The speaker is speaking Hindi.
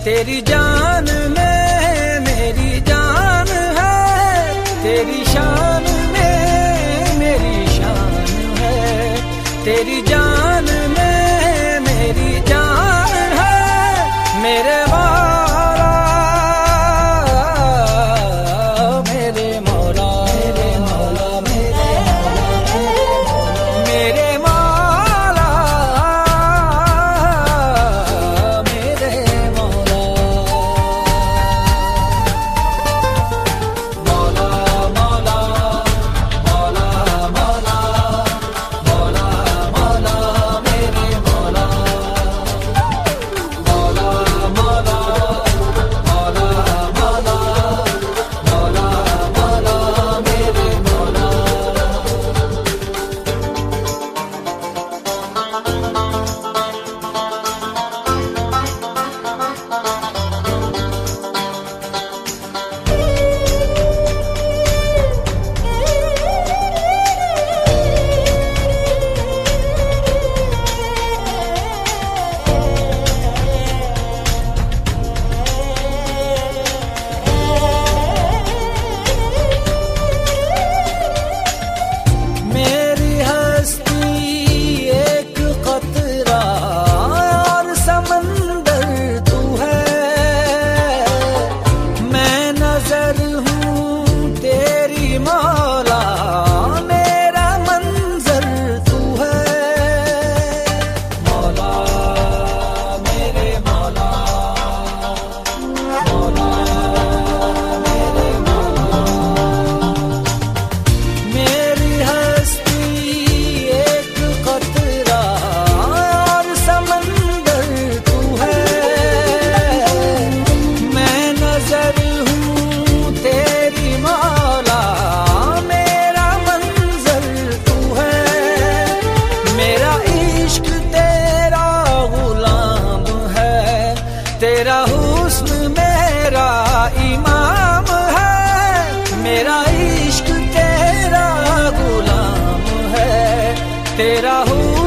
तेरी जान में मेरी जान है, तेरी शान में मेरी शान है, तेरी जान में मेरी जान है। मेरे मौला मेरे मौला मेरे मौला मेरे मौला मेरे मौला मौला मौला मौला मौला मौला मौला मेरे मौला मौला मौला मौला मौला मौला मौला मेरे मौला। मेरी हस्ती एक कतरा और समंदर तू है, मैं नजर हूँ तेरी मौला, मेरा मंजर तू है। मौला मेरे मौला मौला मेरे मौला। मेरी हस्ती एक कतरा और समंदर तू है, मैं नजर हूँ तेरी मौला, मेरा मंजर तू है। मेरा इश्क तेरा गुलाम है, तेरा हुस्न मेरा इमाम है। मेरा इश्क तेरा गुलाम है, तेरा